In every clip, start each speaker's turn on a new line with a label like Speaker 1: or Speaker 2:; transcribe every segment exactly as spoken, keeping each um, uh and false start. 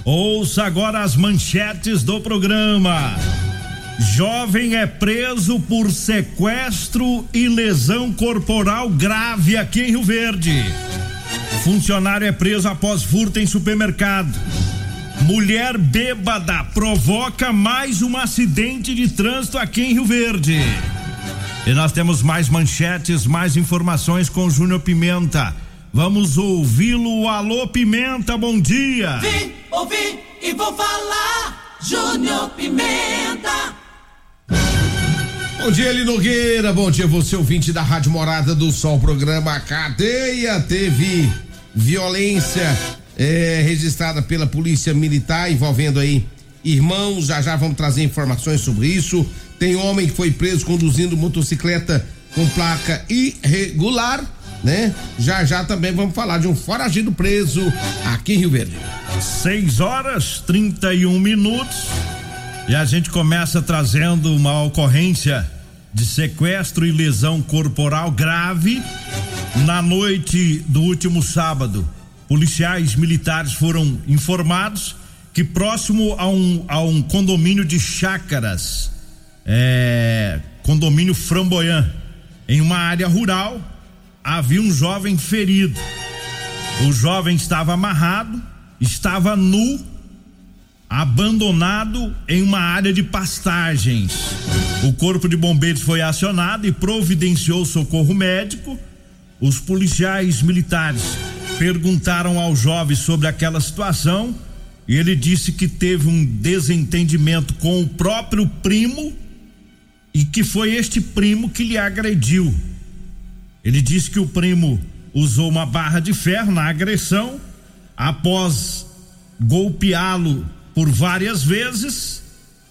Speaker 1: Ouça agora as manchetes do programa. Jovem é preso por sequestro e lesão corporal grave aqui em Rio Verde. Funcionário é preso após furto em supermercado. Mulher bêbada provoca mais um acidente de trânsito aqui em Rio Verde. E nós temos mais manchetes, mais informações com Júnior Pimenta. Vamos ouvi-lo. Alô, Pimenta, bom dia.
Speaker 2: Vim, ouvi e vou falar. Júnior Pimenta.
Speaker 3: Bom dia, Eli Nogueira. Bom dia, você ouvinte da Rádio Morada do Sol. Programa Cadeia teve violência é, registrada pela Polícia Militar envolvendo aí irmãos. Já já vamos trazer informações sobre isso. Tem homem que foi preso conduzindo motocicleta com placa irregular, né? Já já também vamos falar de um foragido preso aqui em Rio Verde.
Speaker 1: seis horas trinta e um minutos. E a gente começa trazendo uma ocorrência de sequestro e lesão corporal grave. Na noite do último sábado, policiais militares foram informados que próximo a um, a um condomínio de chácaras, é, condomínio Framboyant, em uma área rural, havia um jovem ferido. O jovem estava amarrado, estava nu, abandonado em uma área de pastagens. O corpo de bombeiros foi acionado e providenciou socorro médico. Os policiais militares perguntaram ao jovem sobre aquela situação e ele disse que teve um desentendimento com o próprio primo e que foi este primo que lhe agrediu. Ele disse que o primo usou uma barra de ferro na agressão. Após golpeá-lo por várias vezes,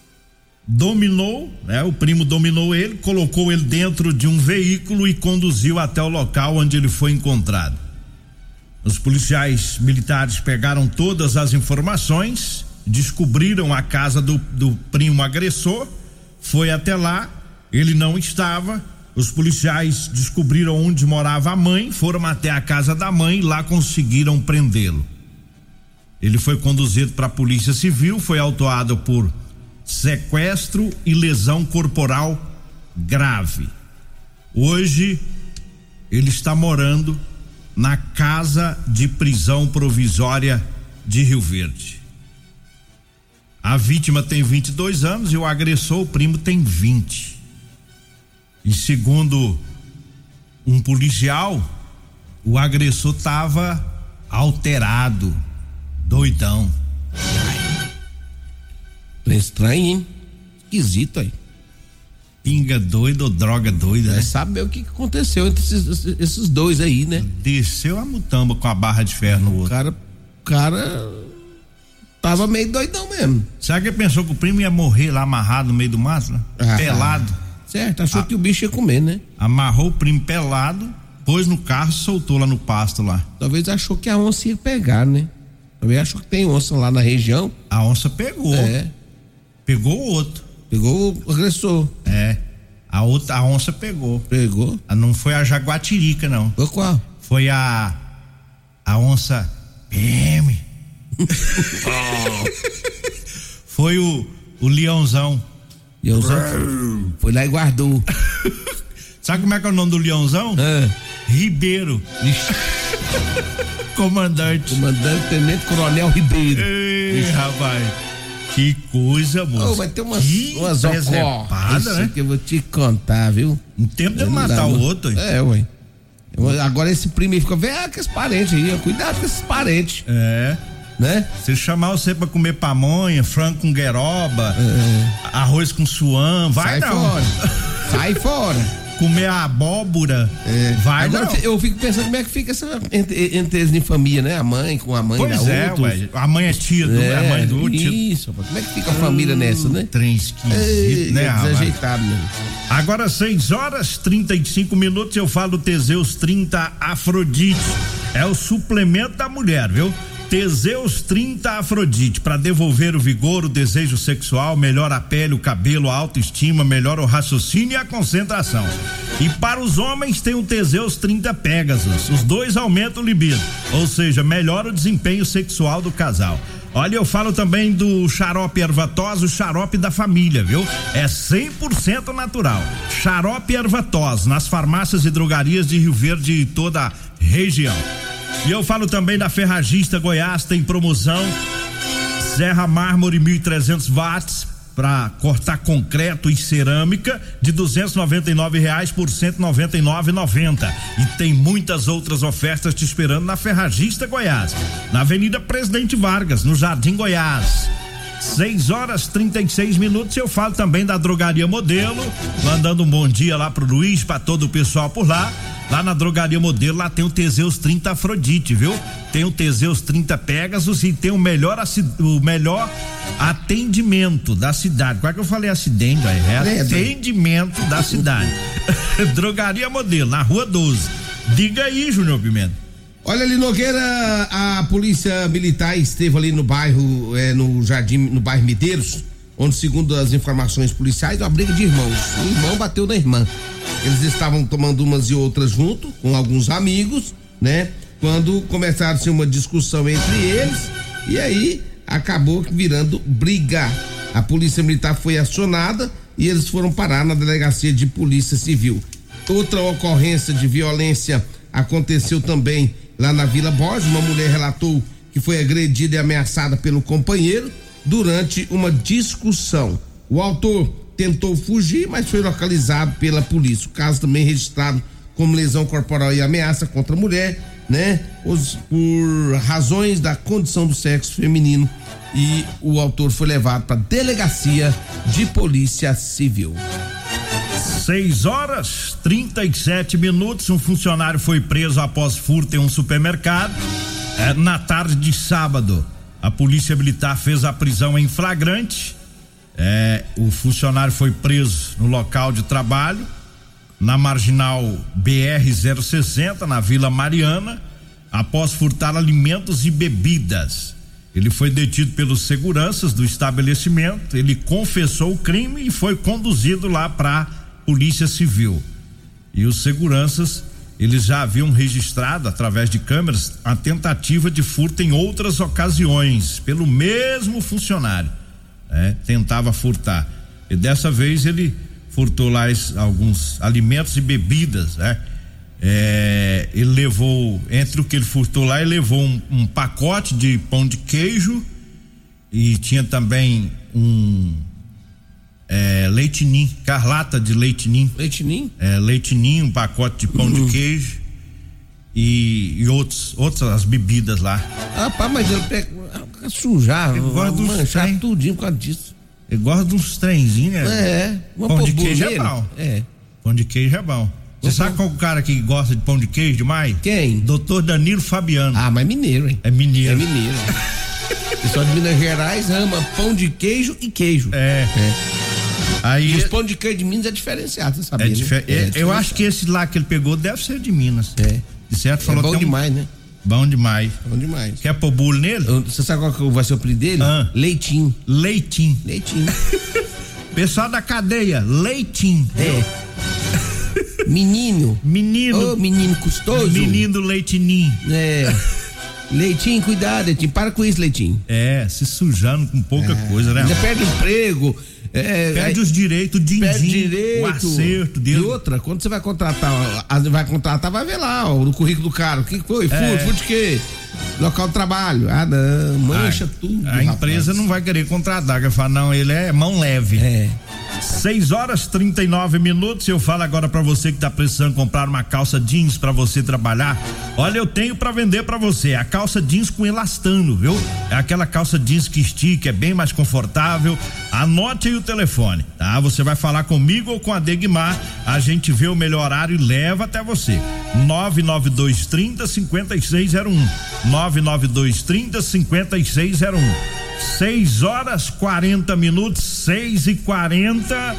Speaker 1: dominou, né? O primo dominou ele, colocou ele dentro de um veículo e conduziu até o local onde ele foi encontrado. Os policiais militares pegaram todas as informações, descobriram a casa do, do primo agressor, foi até lá, ele não estava. Os policiais descobriram onde morava a mãe, foram até a casa da mãe e lá conseguiram prendê-lo. Ele foi conduzido para a Polícia Civil, foi autuado por sequestro e lesão corporal grave. Hoje ele está morando na casa de prisão provisória de Rio Verde. A vítima tem vinte e dois anos e o agressor, o primo, tem vinte. E segundo um policial, o agressor estava alterado, doidão.
Speaker 3: É estranho, hein? Esquisito aí.
Speaker 1: Pinga doido ou droga doida,
Speaker 3: é,
Speaker 1: né?
Speaker 3: Sabe o que aconteceu entre esses, esses dois aí, né?
Speaker 1: Desceu a mutamba com a barra de ferro no outro.
Speaker 3: O cara, o cara tava meio doidão mesmo.
Speaker 1: Será que ele pensou que o primo ia morrer lá amarrado no meio do mato, né? Ah, pelado.
Speaker 3: Certo, achou ah, que o bicho ia comer, né?
Speaker 1: Amarrou o primo pelado, pôs no carro e soltou lá no pasto lá.
Speaker 3: Talvez achou que a onça ia pegar, né? Talvez achou que tem onça lá na região.
Speaker 1: A onça pegou.
Speaker 3: É.
Speaker 1: Pegou o outro.
Speaker 3: Pegou o agressor.
Speaker 1: É. A outra, a onça pegou.
Speaker 3: Pegou?
Speaker 1: Não foi a jaguatirica, não.
Speaker 3: Foi qual?
Speaker 1: Foi a a onça P M. Foi o o leãozão.
Speaker 3: Leãozão foi lá e guardou.
Speaker 1: Sabe como é que é o nome do leãozão?
Speaker 3: É.
Speaker 1: Ribeiro. Comandante.
Speaker 3: Comandante Tenente Coronel Ribeiro.
Speaker 1: Ei, rapaz. Que coisa, moço.
Speaker 3: Oh, vai ter umas,
Speaker 1: que
Speaker 3: umas ocorrências, né? Que eu vou te contar, viu?
Speaker 1: Um tempo de matar o outro.
Speaker 3: É, ué. Agora esse primo fica, vem com esses parentes aí, cuidado com esses parentes.
Speaker 1: É.
Speaker 3: Né?
Speaker 1: Se chamar você pra comer pamonha, frango com gueroba, é. arroz com suã, vai
Speaker 3: Sai
Speaker 1: não.
Speaker 3: fora. Sai fora.
Speaker 1: Comer a abóbora, é. vai
Speaker 3: Agora
Speaker 1: não.
Speaker 3: Eu fico pensando como é que fica essa entre, entre eles em família, né? A mãe com a mãe
Speaker 1: pois
Speaker 3: da
Speaker 1: é,
Speaker 3: outra.
Speaker 1: Ué, a mãe é tia do, é, a mãe do outro.
Speaker 3: Isso, como é que fica a família hum, nessa, né?
Speaker 1: Trem esquisito, né?
Speaker 3: É desajeitado mesmo.
Speaker 1: Agora seis horas trinta e cinco minutos, eu falo Teseus trinta Afrodite. É o suplemento da mulher, viu? Teseus trinta Afrodite, para devolver o vigor, o desejo sexual, melhora a pele, o cabelo, a autoestima, melhora o raciocínio e a concentração. E para os homens tem o Teseus trinta Pegasus, os dois aumentam o libido, ou seja, melhora o desempenho sexual do casal. Olha, eu falo também do xarope ervatós, o xarope da família, viu? É cem por cento natural. Xarope ervatós, nas farmácias e drogarias de Rio Verde e toda a região. E eu falo também da Ferragista Goiás, tem promoção Serra Mármore mil e trezentos watts para cortar concreto e cerâmica de duzentos e noventa e nove reais por cento e noventa e nove reais e noventa centavos. E tem muitas outras ofertas te esperando na Ferragista Goiás, na Avenida Presidente Vargas, no Jardim Goiás. seis horas e trinta e seis minutos. Eu falo também da Drogaria Modelo, mandando um bom dia lá pro Luiz, para todo o pessoal por lá. Lá na Drogaria Modelo, lá tem o Teseus trinta Afrodite, viu? Tem o Teseus trinta Pegasus e tem o melhor, o melhor atendimento da cidade. Qual é que eu falei acidente? É, é atendimento da cidade. Drogaria Modelo, na Rua doze. Diga aí, Júnior Pimenta.
Speaker 3: Olha ali, Nogueira, a polícia militar esteve ali no bairro, é, no Jardim, no bairro Medeiros, onde, segundo as informações policiais, uma briga de irmãos. O irmão bateu na irmã. Eles estavam tomando umas e outras junto, com alguns amigos, né? Quando começaram-se uma discussão entre eles, e aí acabou virando briga. A polícia militar foi acionada e eles foram parar na delegacia de polícia civil. Outra ocorrência de violência aconteceu também lá na Vila Borges. Uma mulher relatou que foi agredida e ameaçada pelo companheiro durante uma discussão. O autor tentou fugir, mas foi localizado pela polícia. O caso também registrado como lesão corporal e ameaça contra a mulher, né? Os, por razões da condição do sexo feminino, e o autor foi levado para a delegacia de polícia civil.
Speaker 1: seis horas e trinta e sete minutos. Um funcionário foi preso após furto em um supermercado. É, na tarde de sábado, a polícia militar fez a prisão em flagrante. É, o funcionário foi preso no local de trabalho, na marginal B R zero sessenta, na Vila Mariana, após furtar alimentos e bebidas. Ele foi detido pelos seguranças do estabelecimento. Ele confessou o crime e foi conduzido lá para Polícia Civil. E os seguranças, eles já haviam registrado através de câmeras a tentativa de furto em outras ocasiões pelo mesmo funcionário. É, tentava furtar, e dessa vez ele furtou lá es, alguns alimentos e bebidas, né? É, ele levou, entre o que ele furtou lá, ele levou um, um pacote de pão de queijo e tinha também um é, leitinho, carlata de leitinho.
Speaker 3: Leitinho?
Speaker 1: É, leitinho, um pacote de pão uhum. de queijo e, e outros, outras bebidas lá.
Speaker 3: Ah, pá, mas ele pega sujar, manchar trem, tudinho por causa disso.
Speaker 1: Ele gosta de uns trenzinhos, né?
Speaker 3: É,
Speaker 1: pão de queijo é bom.
Speaker 3: É.
Speaker 1: Pão de queijo é bom. Você sabe qual é o cara que gosta de pão de queijo demais?
Speaker 3: Quem?
Speaker 1: doutor Danilo Fabiano.
Speaker 3: Ah, mas mineiro, hein?
Speaker 1: É mineiro.
Speaker 3: É mineiro. O pessoal de Minas Gerais ama pão de queijo e queijo.
Speaker 1: É. é.
Speaker 3: Aí, e os pão de queijo de Minas é diferenciado, você sabia?
Speaker 1: É difer- né? é, é eu acho que esse lá que ele pegou deve ser de Minas.
Speaker 3: É.
Speaker 1: De certo, falou
Speaker 3: é bom
Speaker 1: que é um...
Speaker 3: demais, né?
Speaker 1: Bom demais.
Speaker 3: Bom demais.
Speaker 1: Quer pôr bolo nele?
Speaker 3: Você sabe qual que vai ser o apelido dele?
Speaker 1: Ah.
Speaker 3: Leitinho.
Speaker 1: Leitinho.
Speaker 3: Leitinho.
Speaker 1: Pessoal da cadeia, Leitinho.
Speaker 3: É. Menino.
Speaker 1: Menino.
Speaker 3: Ô, oh, menino custoso.
Speaker 1: Menino Leitinho.
Speaker 3: É. Leitinho, cuidado, Leitinho. Para com isso, Leitinho.
Speaker 1: É, se sujando com pouca é. coisa, né?
Speaker 3: Já perde o emprego. É,
Speaker 1: perde é, os direitos, din,
Speaker 3: perde
Speaker 1: din,
Speaker 3: direito,
Speaker 1: o acerto dele.
Speaker 3: E outra, quando você vai contratar, vai contratar, vai ver lá, ó, no currículo do cara, o que foi? Furto, é. furto de quê? Local de trabalho. Ah, não, mancha Ai, tudo.
Speaker 1: A
Speaker 3: rapaz.
Speaker 1: empresa não vai querer contratar, vai falar, não, ele é mão leve.
Speaker 3: É.
Speaker 1: seis horas e trinta e nove minutos. Eu falo agora pra você que tá precisando comprar uma calça jeans pra você trabalhar. Olha, eu tenho pra vender pra você a calça jeans com elastano, viu? É aquela calça jeans que estica, é bem mais confortável. Anote aí o telefone, tá? Você vai falar comigo ou com a Degmar, a gente vê o melhor horário e leva até você. nove nove dois trinta, cinquenta e seis zero um. nove nove dois trinta, cinquenta e seis zero um. seis horas quarenta minutos, seis e quarenta.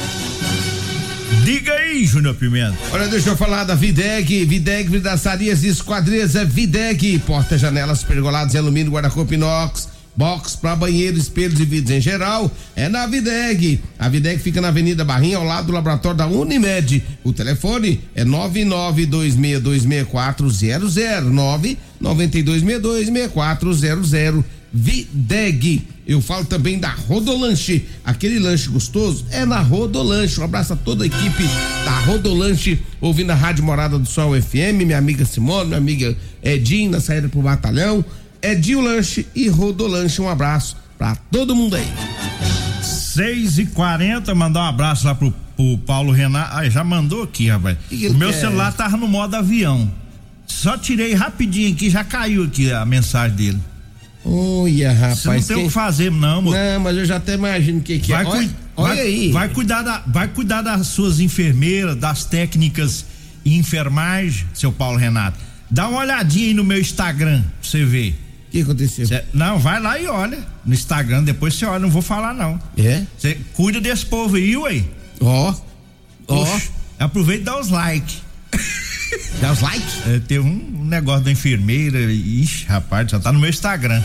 Speaker 1: Diga aí, Júnior Pimenta.
Speaker 3: Olha, deixa eu falar da Videg, Videg, vidraçarias e esquadrias é Videg, portas, janelas, pergolados em alumínio, guarda-corpo inox, box para banheiro, espelhos e vidros em geral, é na Videg. A Videg fica na Avenida Barrinha, ao lado do laboratório da Unimed. O telefone é nove nove dois seis dois seis quatro zero zero, nove nove dois seis dois seis quatro zero zero. Videg. Eu falo também da Rodolanche, aquele lanche gostoso é na Rodolanche. Um abraço a toda a equipe da Rodolanche, ouvindo a Rádio Morada do Sol F M, minha amiga Simone, minha amiga Edinho, na saída pro batalhão. Edinho Lanche e Rodolanche, um abraço pra todo mundo aí.
Speaker 1: seis e quarenta, mandar um abraço lá pro, pro Paulo Renato. Ah, já mandou aqui, rapaz. Que o meu quer? Celular tava no modo avião. Só tirei rapidinho aqui, já caiu aqui a mensagem dele.
Speaker 3: Olha, rapaz.
Speaker 1: Você não tem o que fazer, não, moço.
Speaker 3: Não, mas eu já até imagino o que, que
Speaker 1: vai
Speaker 3: é. Olha,
Speaker 1: olha
Speaker 3: vai, aí.
Speaker 1: Vai cuidar, da, vai cuidar das suas enfermeiras, das técnicas e enfermagem, seu Paulo Renato. Dá uma olhadinha aí no meu Instagram, pra você ver.
Speaker 3: O que aconteceu?
Speaker 1: Cê, não, vai lá e olha no Instagram, depois você olha, não vou falar não.
Speaker 3: É?
Speaker 1: Você cuida desse povo aí, ué.
Speaker 3: Ó. Ó.
Speaker 1: Aproveita e dá os likes.
Speaker 3: Dá os likes?
Speaker 1: É, teve um negócio da enfermeira, ixi, rapaz, já tá no meu Instagram.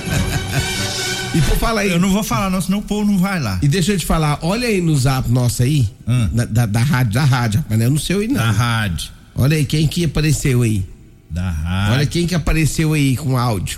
Speaker 3: E por falar aí.
Speaker 1: Eu não vou falar não, senão o povo não vai lá.
Speaker 3: E deixa eu te falar, olha aí no zap nosso aí, hum. da, da, da rádio, da rádio, rapaz, não é no seu aí não.
Speaker 1: Da rádio.
Speaker 3: Olha aí, quem que apareceu aí?
Speaker 1: Da rádio.
Speaker 3: Olha quem que apareceu aí com áudio.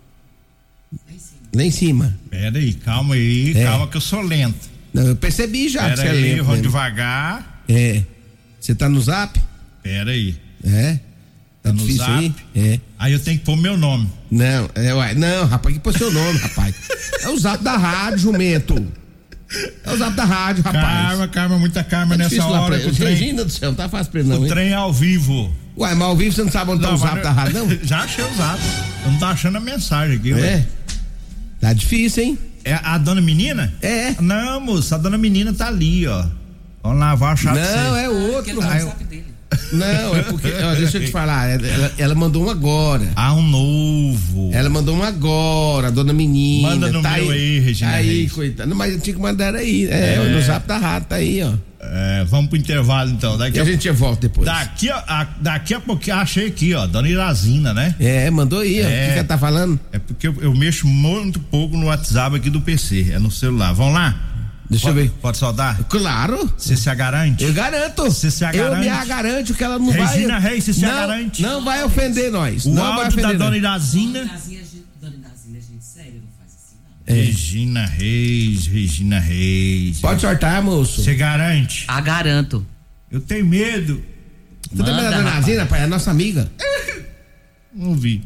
Speaker 3: Lá em cima.
Speaker 1: Pera aí, calma aí, é. calma que eu sou lento.
Speaker 3: Não, eu percebi já
Speaker 1: Pera
Speaker 3: que você
Speaker 1: aí,
Speaker 3: é lento.
Speaker 1: vou devagar.
Speaker 3: É. Você tá no zap?
Speaker 1: Pera aí.
Speaker 3: É? Tá, tá
Speaker 1: no
Speaker 3: difícil
Speaker 1: zap?
Speaker 3: aí? É.
Speaker 1: Aí eu tenho que pôr meu nome.
Speaker 3: Não, é, ué, não, rapaz, que pôr seu nome, rapaz. É o zap da rádio, jumento. É o zap da rádio, rapaz.
Speaker 1: Calma, calma, muita calma tá nessa hora.
Speaker 3: Pra...
Speaker 1: Trem...
Speaker 3: Regina do céu, não tá fácil pra ele não,
Speaker 1: O
Speaker 3: hein?
Speaker 1: trem é ao vivo.
Speaker 3: Ué, mas ao vivo você não sabe onde não, tá o zap eu... da rádio, não?
Speaker 1: Já achei o zap. Eu não tô achando a mensagem aqui,
Speaker 3: É?
Speaker 1: Ué.
Speaker 3: Tá difícil, hein?
Speaker 1: É a dona menina?
Speaker 3: É.
Speaker 1: Não, moça, a dona menina tá ali, ó. Vamos lá, vai achar.
Speaker 3: Não, é outro. Ah, eu... Não, é porque, ó, deixa eu te falar, ela, ela mandou um agora.
Speaker 1: Ah, um novo.
Speaker 3: Ela mandou um agora, a dona menina.
Speaker 1: Manda no
Speaker 3: tá
Speaker 1: meu aí, aí Regina.
Speaker 3: Aí,
Speaker 1: Reis.
Speaker 3: coitada. Mas eu tinha que mandar aí. É, é. No zap da rádio, tá aí, ó.
Speaker 1: É, vamos pro intervalo então. Daqui
Speaker 3: e a, a gente volta depois.
Speaker 1: Daqui a, a, daqui a pouquinho, achei aqui, ó, dona Irazina, né?
Speaker 3: É, mandou aí, ó. O é, que, que ela tá falando?
Speaker 1: É porque eu, eu mexo muito pouco no WhatsApp aqui do P C, é no celular. Vamos lá?
Speaker 3: Deixa
Speaker 1: pode,
Speaker 3: eu ver.
Speaker 1: Pode soltar?
Speaker 3: Claro.
Speaker 1: Você se garante?
Speaker 3: Eu garanto.
Speaker 1: Você se garante?
Speaker 3: Eu me garanto que ela não
Speaker 1: Regina
Speaker 3: vai.
Speaker 1: Regina Reis, você se
Speaker 3: não,
Speaker 1: garante?
Speaker 3: Não vai ofender nós.
Speaker 1: O
Speaker 3: não
Speaker 1: áudio
Speaker 3: vai ofender
Speaker 1: da
Speaker 3: nós.
Speaker 1: dona Irazina.
Speaker 4: Dona Irazina, gente séria, não faz assim, não.
Speaker 3: É.
Speaker 1: Regina Reis, Regina Reis.
Speaker 3: Pode sortar, moço.
Speaker 1: Você garante?
Speaker 4: Ah, garanto.
Speaker 1: Eu tenho medo.
Speaker 3: Tu também é da dona Irazina, pai? É nossa amiga.
Speaker 1: Não vi.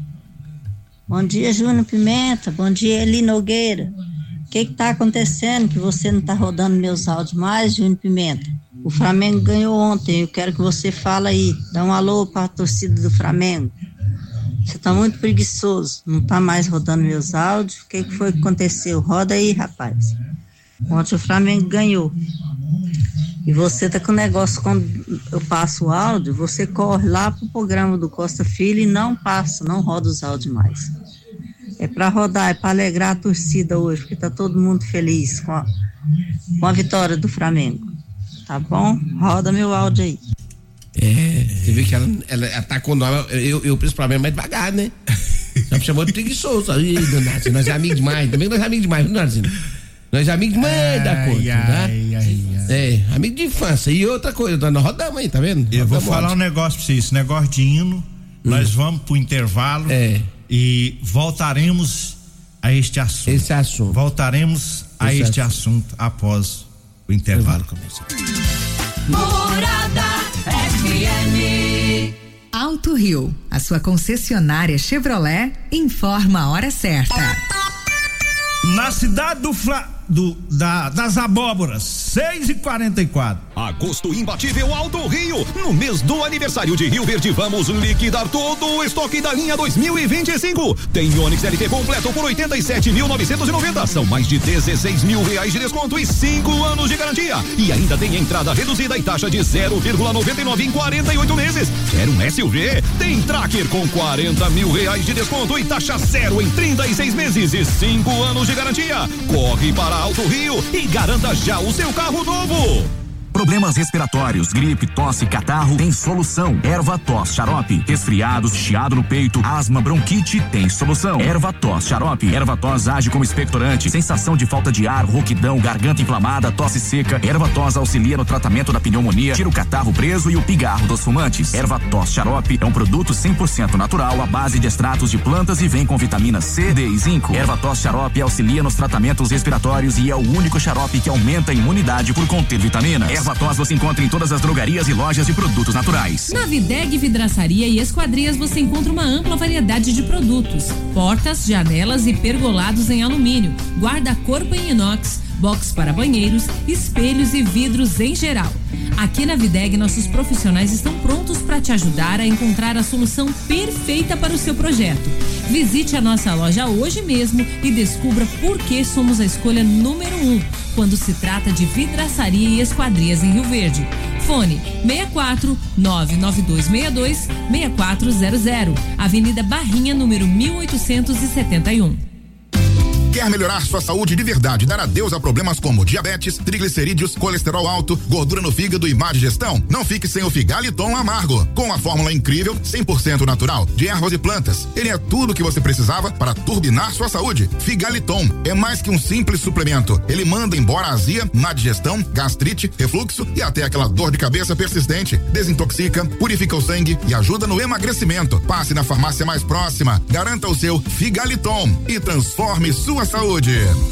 Speaker 5: Bom dia, Júnior Pimenta. Bom dia, Eli Nogueira. O que que tá acontecendo que você não tá rodando meus áudios mais, Júnior Pimenta? O Flamengo ganhou ontem, eu quero que você fale aí. Dá um alô pra torcida do Flamengo. Você tá muito preguiçoso, não tá mais rodando meus áudios. O que que foi que aconteceu? Roda aí, rapaz. Ontem o Flamengo ganhou. E você tá com o negócio, quando eu passo o áudio, você corre lá pro programa do Costa Filho e não passa, não roda os áudios mais. É para rodar, é para alegrar a torcida hoje, porque tá todo mundo feliz com a, com a vitória do Flamengo. Tá bom? Roda meu áudio aí.
Speaker 3: É, você vê que ela, ela, ela tá com nós, eu, eu principalmente mais devagar, né? Já me chamou de preguiçoso. Aí, Donazio, nós é amigos demais, também nós é amigos demais, viu, Donazio? Nós é amigos demais da coisa,
Speaker 1: ai,
Speaker 3: tá?
Speaker 1: Ai, ai, ai.
Speaker 3: É, amigo de infância. E outra coisa, nós rodamos aí, tá vendo?
Speaker 1: Eu
Speaker 3: rodamos
Speaker 1: vou falar
Speaker 3: ódio.
Speaker 1: um negócio pra vocês, esse negócio de hino, hum. nós vamos pro intervalo.
Speaker 3: É.
Speaker 1: E voltaremos a este assunto.
Speaker 3: Esse assunto.
Speaker 1: Voltaremos a
Speaker 3: Esse
Speaker 1: este assunto. assunto após o intervalo comercial.
Speaker 2: Morada F M.
Speaker 6: Alto Rio, a sua concessionária Chevrolet, informa a hora certa.
Speaker 1: Na cidade do Fla, do, da, das abóboras, seis e quarenta e quatro.
Speaker 7: Agosto imbatível Alto Rio. No mês do aniversário de Rio Verde, vamos liquidar todo o estoque da linha dois mil e vinte e cinco. Tem Onix L T completo por oitenta e sete mil novecentos e noventa. São mais de dezesseis mil reais de desconto e cinco anos de garantia. E ainda tem entrada reduzida e taxa de zero vírgula noventa e nove em quarenta e oito meses. Quer um S U V? Tem Tracker com quarenta mil reais de desconto e taxa zero em trinta e seis meses e cinco anos de garantia. Corre para Alto Rio e garanta já o seu carro novo.
Speaker 8: Problemas respiratórios, gripe, tosse, catarro, tem solução. Erva-tos xarope. Resfriados, chiado no peito, asma, bronquite, tem solução. Erva-tos xarope. Erva-tos age como expectorante, sensação de falta de ar, rouquidão, garganta inflamada, tosse seca. Erva-tos auxilia no tratamento da pneumonia, tira o catarro preso e o pigarro dos fumantes. Erva-tos xarope é um produto cem por cento natural à base de extratos de plantas e vem com vitaminas C, D e zinco. Erva-tos xarope auxilia nos tratamentos respiratórios e é o único xarope que aumenta a imunidade por conter vitaminas. Erva-tos você encontra em todas as drogarias e lojas de produtos naturais.
Speaker 9: Na Videg Vidraçaria e Esquadrias você encontra uma ampla variedade de produtos: portas, janelas e pergolados em alumínio, guarda-corpo em inox, box para banheiros, espelhos e vidros em geral. Aqui na Videg, nossos profissionais estão prontos para te ajudar a encontrar a solução perfeita para o seu projeto. Visite a nossa loja hoje mesmo e descubra por que somos a escolha número um quando se trata de vidraçaria e esquadrias em Rio Verde. Fone seis quatro nove nove dois seis dois seis quatro zero zero, Avenida Barrinha, número mil oitocentos e setenta e um.
Speaker 10: Quer melhorar sua saúde de verdade e dar adeus a problemas como diabetes, triglicerídeos, colesterol alto, gordura no fígado e má digestão? Não fique sem o Figaliton Amargo. Com a fórmula incrível, cem por cento natural, de ervas e plantas. Ele é tudo o que você precisava para turbinar sua saúde. Figaliton é mais que um simples suplemento. Ele manda embora a azia, má digestão, gastrite, refluxo e até aquela dor de cabeça persistente. Desintoxica, purifica o sangue e ajuda no emagrecimento. Passe na farmácia mais próxima. Garanta o seu Figaliton e transforme sua saúde.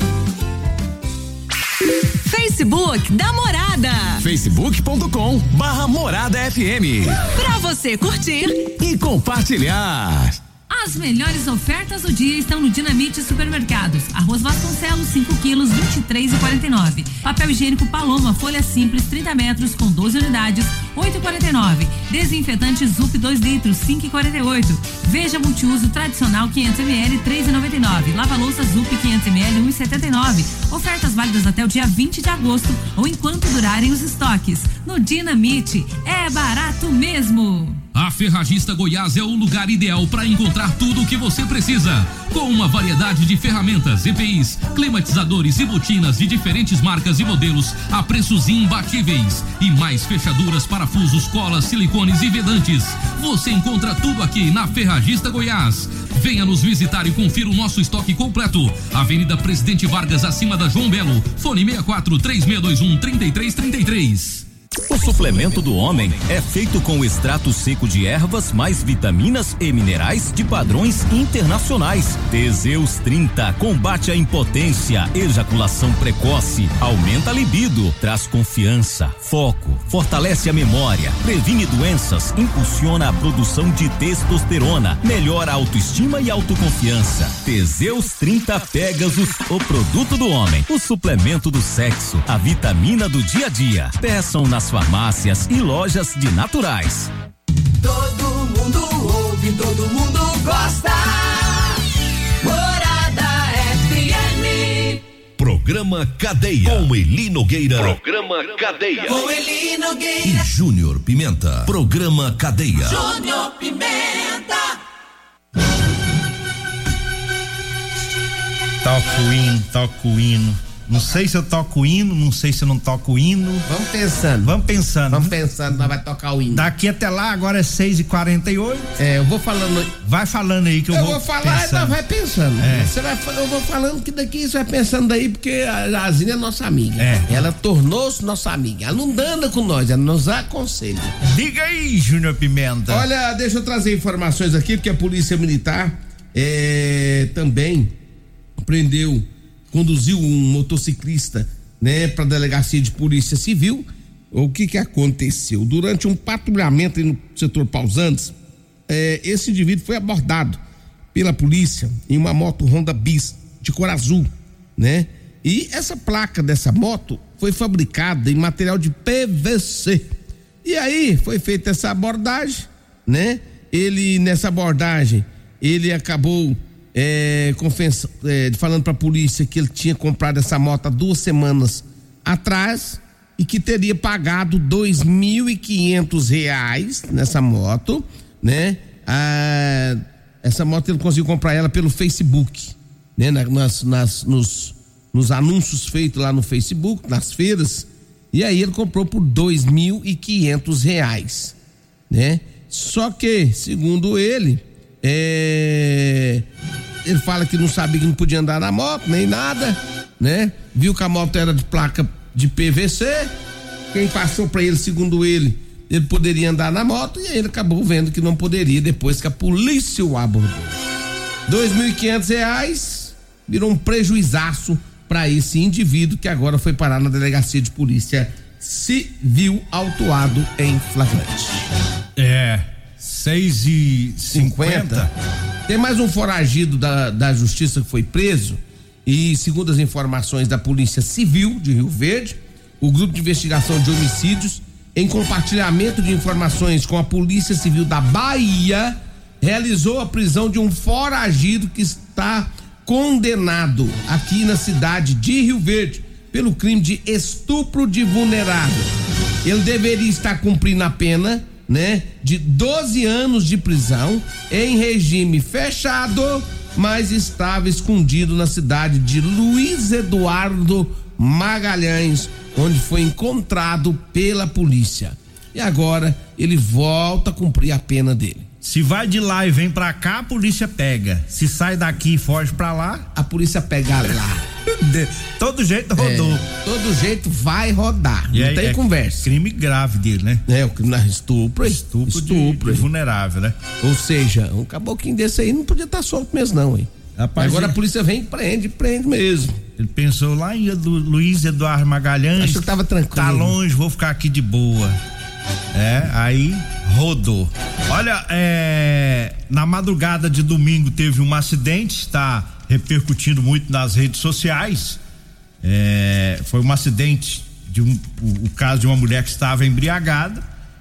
Speaker 11: Facebook da Morada.
Speaker 7: facebook ponto com barra Morada F M.
Speaker 11: Pra você curtir
Speaker 7: e compartilhar.
Speaker 9: As melhores ofertas do dia estão no Dinamite Supermercados. Arroz Vasconcelos, cinco quilos, vinte e três e quarenta e nove. Papel higiênico Paloma, folha simples, trinta metros, com doze unidades, oito e quarenta e nove. Desinfetante Zup, dois litros, cinco e quarenta e oito. Veja multiuso tradicional, quinhentos mililitros, três e noventa e nove. Lava-louça Zup, quinhentos mililitros, um e setenta e nove. Ofertas válidas até o dia vinte de agosto ou enquanto durarem os estoques. No Dinamite, é barato mesmo.
Speaker 12: A Ferragista Goiás é o lugar ideal para encontrar tudo o que você precisa. Com uma variedade de ferramentas, E P Is, climatizadores e botinas de diferentes marcas e modelos a preços imbatíveis. E mais fechaduras, parafusos, colas, silicones e vedantes. Você encontra tudo aqui na Ferragista Goiás. Venha nos visitar e confira o nosso estoque completo. Avenida Presidente Vargas, acima da João Belo. Fone seis quatro três seis dois um, três três três três.
Speaker 8: O suplemento do homem é feito com extrato seco de ervas mais vitaminas e minerais de padrões internacionais. Teseus trinta combate a impotência, ejaculação precoce, aumenta a libido, traz confiança, foco, fortalece a memória, previne doenças, impulsiona a produção de testosterona, melhora a autoestima e autoconfiança. Teseus trinta Pegasus, o produto do homem, o suplemento do sexo, a vitamina do dia a dia. Peçam nas farmácias e lojas de naturais.
Speaker 2: Todo mundo ouve, todo mundo gosta. Morada F M.
Speaker 13: Programa Cadeia. Com Eli Nogueira. Programa Cadeia.
Speaker 2: Com Eli Nogueira.
Speaker 13: E Júnior Pimenta. Programa Cadeia.
Speaker 2: Júnior Pimenta.
Speaker 1: Toco o hino, toco o hino. Não sei se eu toco o hino, não sei se eu não toco o hino.
Speaker 3: Vamos pensando.
Speaker 1: Vamos pensando.
Speaker 3: Vamos pensando, nós vai tocar o hino.
Speaker 1: Daqui até lá, agora é seis e quarenta e oito.
Speaker 3: É, eu vou falando.
Speaker 1: Vai falando aí que eu,
Speaker 3: eu
Speaker 1: vou
Speaker 3: vou falar
Speaker 1: pensando.
Speaker 3: e nós vai pensando.
Speaker 1: É.
Speaker 3: Você vai, eu vou falando que daqui você vai pensando aí, porque a Azina é nossa amiga.
Speaker 1: É.
Speaker 3: Ela tornou-se nossa amiga. Ela não anda com nós, ela nos aconselha.
Speaker 1: Diga aí, Júnior Pimenta.
Speaker 3: Olha, deixa eu trazer informações aqui, porque a Polícia Militar é, também prendeu, conduziu um motociclista, né, para a delegacia de polícia civil. O que que aconteceu? Durante um patrulhamento no setor Pausantes, é, esse indivíduo foi abordado pela polícia em uma moto Honda Bis de cor azul, né? E essa placa dessa moto foi fabricada em material de P V C. E aí foi feita essa abordagem, né? Ele, nessa abordagem, ele acabou É, confessa, é, falando para a polícia que ele tinha comprado essa moto há duas semanas atrás e que teria pagado dois mil e quinhentos reais nessa moto, né? Ah, essa moto ele conseguiu comprar ela pelo Facebook, né? Nas, nas, nos, nos anúncios feitos lá no Facebook, nas feiras, E aí ele comprou por dois mil e quinhentos reais, né? Só que, segundo ele, é... ele fala que não sabia que não podia andar na moto, nem nada, né? Viu que a moto era de placa de P V C, quem passou pra ele, segundo ele, ele poderia andar na moto, e aí ele acabou vendo que não poderia depois que a polícia o abordou. dois mil e quinhentos reais virou um prejuizaço para esse indivíduo que agora foi parar na delegacia de polícia civil, autuado em flagrante.
Speaker 1: É, seis e cinquenta.
Speaker 3: Tem mais um foragido da, da justiça que foi preso e, segundo as informações da Polícia Civil de Rio Verde, o grupo de investigação de homicídios, em compartilhamento de informações com a Polícia Civil da Bahia, realizou a prisão de um foragido que está condenado aqui na cidade de Rio Verde pelo crime de estupro de vulnerável. Ele deveria estar cumprindo a pena, né, de doze anos de prisão em regime fechado, mas estava escondido na cidade de Luiz Eduardo Magalhães, onde foi encontrado pela polícia. E agora ele volta a cumprir a pena dele.
Speaker 1: Se vai de lá e vem pra cá, a polícia pega. Se sai daqui e foge pra lá,
Speaker 3: a polícia pega lá.
Speaker 1: De todo jeito rodou.
Speaker 3: É, todo jeito vai rodar.
Speaker 1: E
Speaker 3: não
Speaker 1: aí,
Speaker 3: tem
Speaker 1: é
Speaker 3: conversa.
Speaker 1: Crime grave dele, né?
Speaker 3: É, o crime na estupro,
Speaker 1: estupro,
Speaker 3: estupro
Speaker 1: de, de vulnerável, né?
Speaker 3: Ou seja, um caboclinho desse aí não podia estar solto mesmo, não, hein? Rapaz, agora ele... a polícia vem e prende, prende mesmo.
Speaker 1: Ele pensou lá em Edu, Luiz Eduardo Magalhães.
Speaker 3: Acho que tava tranquilo.
Speaker 1: Tá longe, vou ficar aqui de boa. É, aí rodou. Olha, é, na madrugada de domingo teve um acidente, está repercutindo muito nas redes sociais. É, foi um acidente de um, o, o caso de uma mulher que estava embriagada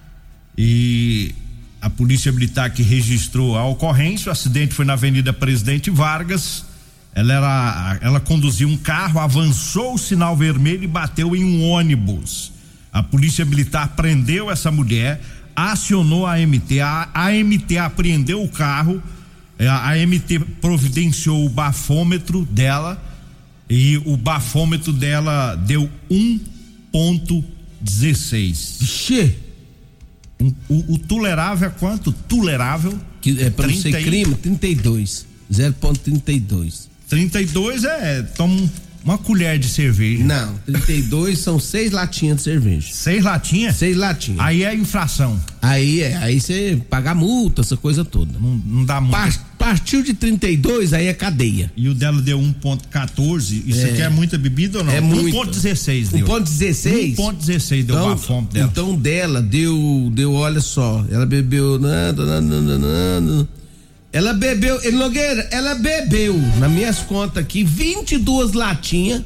Speaker 1: e a polícia militar que registrou a ocorrência. O acidente foi na Avenida Presidente Vargas. Ela era, ela conduziu um carro, avançou o sinal vermelho e bateu em um ônibus. A polícia militar prendeu essa mulher, acionou a A M T, a AMT apreendeu o carro, a A M T providenciou o bafômetro dela e o bafômetro dela deu um ponto dezesseis.
Speaker 3: Ixi!
Speaker 1: Um, o, o tolerável é quanto? Tolerável?
Speaker 3: Que é para não ser crime, trinta e dois. zero ponto trinta e dois.
Speaker 1: trinta e dois é, toma uma colher de cerveja.
Speaker 3: Não, trinta e dois são seis latinhas de cerveja.
Speaker 1: Seis latinhas?
Speaker 3: Seis latinhas.
Speaker 1: Aí é infração.
Speaker 3: Aí é, aí você paga multa, essa coisa toda.
Speaker 1: Não, não dá multa.
Speaker 3: Pa, partiu de trinta e dois, aí é cadeia.
Speaker 1: E o dela deu um ponto quatorze. Isso é. Aqui é muita bebida ou não?
Speaker 3: É muito.
Speaker 1: um ponto dezesseis deu.
Speaker 3: um ponto dezesseis?
Speaker 1: um ponto dezesseis deu o bafômetro dela.
Speaker 3: Então dela deu, deu, olha só, ela bebeu. Nada, nada, nada, nada. Ela bebeu, ele Nogueira, ela bebeu, nas minhas contas aqui, vinte e duas latinhas.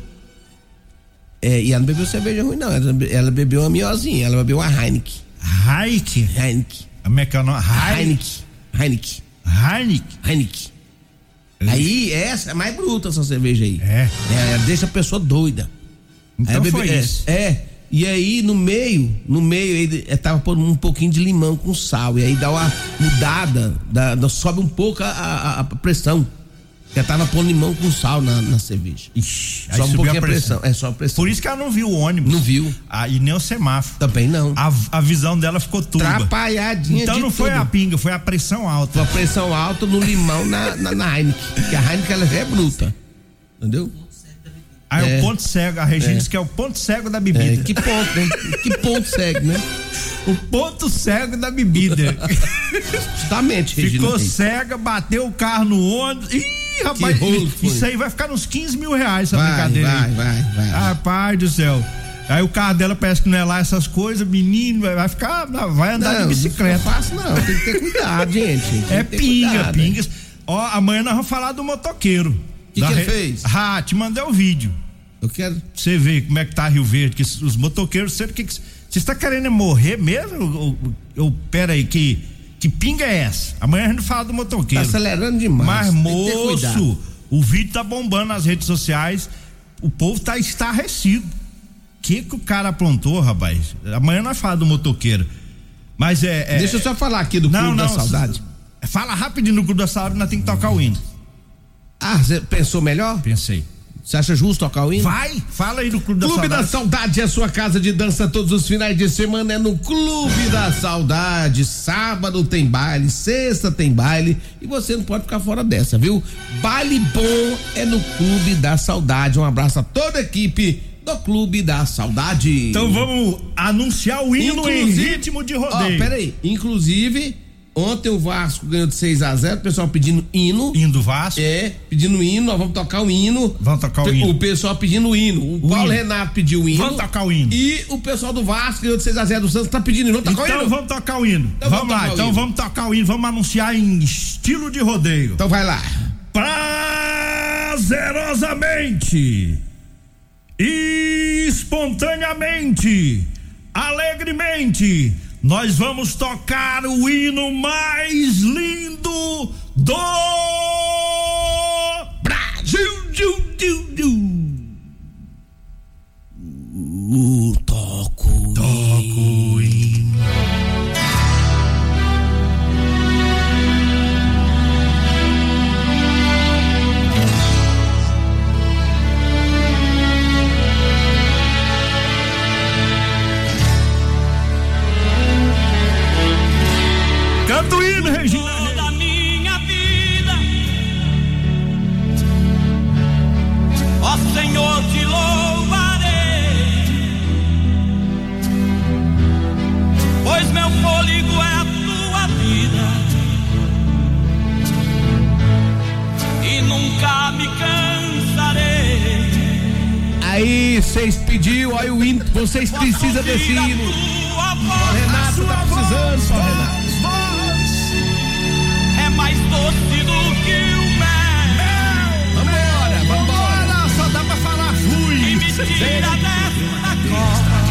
Speaker 3: É, e ela não bebeu cerveja ruim, não. Ela, ela bebeu uma miozinha, ela bebeu uma Heineken.
Speaker 1: Heineken?
Speaker 3: Heineken.
Speaker 1: Como é que é o nome?
Speaker 3: Heineken. Heineken.
Speaker 1: Heineken.
Speaker 3: Heineken. É. Aí, essa é mais bruta, essa cerveja aí.
Speaker 1: É.
Speaker 3: É, ela deixa a pessoa doida.
Speaker 1: Então
Speaker 3: bebe,
Speaker 1: foi
Speaker 3: é,
Speaker 1: isso.
Speaker 3: É. E aí, no meio, no meio, ele tava pondo um pouquinho de limão com sal. E aí dá uma mudada, dá, dá, sobe um pouco a, a, a pressão. Porque tava pondo limão com sal na, na cerveja.
Speaker 1: Ixi,
Speaker 3: só um pouquinho
Speaker 1: a pressão.
Speaker 3: a pressão. É só a pressão.
Speaker 1: Por isso que ela não viu o ônibus.
Speaker 3: Não viu.
Speaker 1: Ah, e nem o semáforo.
Speaker 3: Também não.
Speaker 1: A, a visão dela ficou turva.
Speaker 3: Atrapalhadinha.
Speaker 1: Então
Speaker 3: de
Speaker 1: não foi
Speaker 3: tudo.
Speaker 1: a pinga, foi a pressão alta.
Speaker 3: Foi a pressão alta no limão na, na, na Heineken. Porque a Heineken ela já é bruta. Entendeu?
Speaker 1: Aí
Speaker 3: é.
Speaker 1: o ponto cego, a Regina
Speaker 3: é.
Speaker 1: disse que é o ponto cego da bebida.
Speaker 3: É, que ponto, né? Que ponto cego, né?
Speaker 1: O ponto cego da bebida.
Speaker 3: Justamente, Regina.
Speaker 1: Ficou cega, bateu o carro no ônibus. Ih, rapaz,
Speaker 3: rolo
Speaker 1: isso aí vai ficar uns quinze mil reais essa
Speaker 3: vai,
Speaker 1: brincadeira.
Speaker 3: Vai,
Speaker 1: aí.
Speaker 3: vai, vai.
Speaker 1: Rapaz do céu. Aí o carro dela parece que não é lá essas coisas, menino, vai ficar, vai andar
Speaker 3: não,
Speaker 1: de bicicleta.
Speaker 3: Não é fácil não, tem que ter cuidado, gente.
Speaker 1: É pinga, cuidado, pingas. Né? Ó, amanhã nós vamos falar do motoqueiro.
Speaker 3: O que, que ele re... fez?
Speaker 1: Ah, te mandei o vídeo.
Speaker 3: Eu quero.
Speaker 1: Você vê como é que tá Rio Verde, que os motoqueiros, você que você está querendo morrer mesmo? Ou, ou pera aí, que que pinga é essa? Amanhã a gente fala do motoqueiro.
Speaker 3: Tá acelerando demais.
Speaker 1: Mas moço, o vídeo tá bombando nas redes sociais, o povo tá estarrecido. Que que o cara aprontou, rapaz? Amanhã nós falamos do motoqueiro. Mas é, é
Speaker 3: Deixa eu só falar aqui do
Speaker 1: não,
Speaker 3: Clube
Speaker 1: não,
Speaker 3: da Saudade.
Speaker 1: Fala rapidinho no Clube da Saudade, nós temos que tocar o hino.
Speaker 3: Ah, você pensou melhor?
Speaker 1: Pensei.
Speaker 3: Você acha justo tocar o hino?
Speaker 1: Vai, fala aí do Clube da
Speaker 3: Clube
Speaker 1: Saudade.
Speaker 3: da Saudade é a sua casa de dança todos os finais de semana, é no Clube da Saudade. Sábado tem baile, sexta tem baile e você não pode ficar fora dessa, viu? Baile bom é no Clube da Saudade. Um abraço a toda a equipe do Clube da Saudade.
Speaker 1: Então vamos anunciar o hino em ritmo de rodeio.
Speaker 3: Ó, peraí, inclusive ontem o Vasco ganhou de seis a zero, o pessoal pedindo hino.
Speaker 1: Hino do Vasco.
Speaker 3: É, pedindo hino, nós vamos tocar o hino.
Speaker 1: Vamos tocar o hino.
Speaker 3: O pessoal pedindo o hino. O, o Paulo hino. Renato pediu o hino.
Speaker 1: Vamos tocar o hino.
Speaker 3: E o pessoal do Vasco ganhou de seis a zero do Santos, tá pedindo hino. Vamos tocar
Speaker 1: então
Speaker 3: o hino.
Speaker 1: vamos tocar o hino. Então vamos, vamos lá, então hino. vamos tocar o hino, vamos anunciar em estilo de rodeio.
Speaker 3: Então vai lá.
Speaker 1: Prazerosamente, espontaneamente, alegremente, nós vamos tocar o hino mais lindo do Brasil.
Speaker 3: Uh, toco,
Speaker 1: toco o hino. Canta o hino, Regina.
Speaker 2: Toda minha vida, ó Senhor, te louvarei, pois meu fôlego é a tua vida e nunca me cansarei.
Speaker 3: Aí, vocês pediu, aí o hino, vocês precisam desse hino. O Renato tá precisando, só Renato.